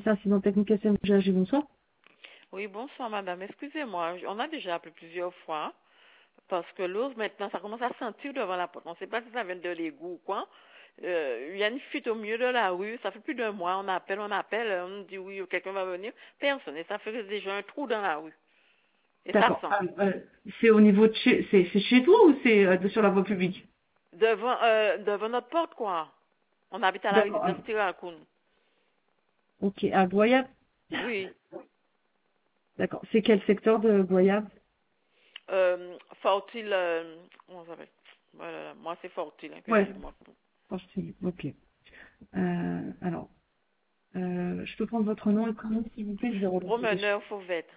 incident technique SMGAG, bonsoir. Oui, bonsoir madame. Excusez-moi, on a déjà appelé plusieurs fois parce que l'eau maintenant ça commence à sentir devant la porte. On ne sait pas si ça vient de l'égout ou quoi. Il y a une fuite au milieu de la rue. Ça fait plus d'un mois. On appelle, on dit oui, quelqu'un va venir. Personne. Et ça fait déjà un trou dans la rue. Et ça D'accord. sent. C'est au niveau de c'est chez toi ou c'est sur la voie publique? Devant notre porte, quoi. On habite à la D'accord. résidence Tirakoun. Ok, à Goyave. Oui. D'accord. C'est quel secteur de Goyave? Faut-il... comment ça s'appelle? Voilà, moi c'est Fortil, hein, que Ouais. j'ai moi. Ok. Alors, je peux prendre votre nom et prénom, s'il vous plaît, je vais relancer des Promeneur Fauvette.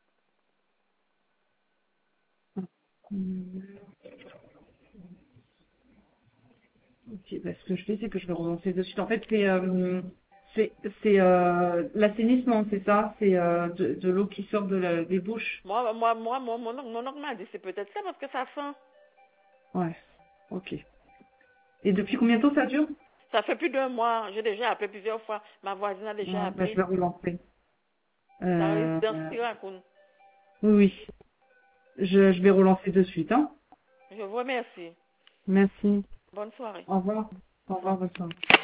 Ok, bah, ce que je fais, c'est que je vais relancer de suite. En fait, c'est l'assainissement, c'est ça? C'est de l'eau qui sort des bouches. Mon oncle m'a dit c'est peut-être ça parce que ça sent. Ouais. Ok. Et depuis combien de temps ça dure? Ça fait plus d'un mois. J'ai déjà appelé plusieurs fois. Ma voisine a déjà Ouais, bah, je appelé. vais relancer. La Euh, résidence Tirakoun. oui. Je vais relancer de suite, hein. Je vous remercie. Merci. Bonne soirée. Au revoir. Au Au revoir. revoir, bonne soirée.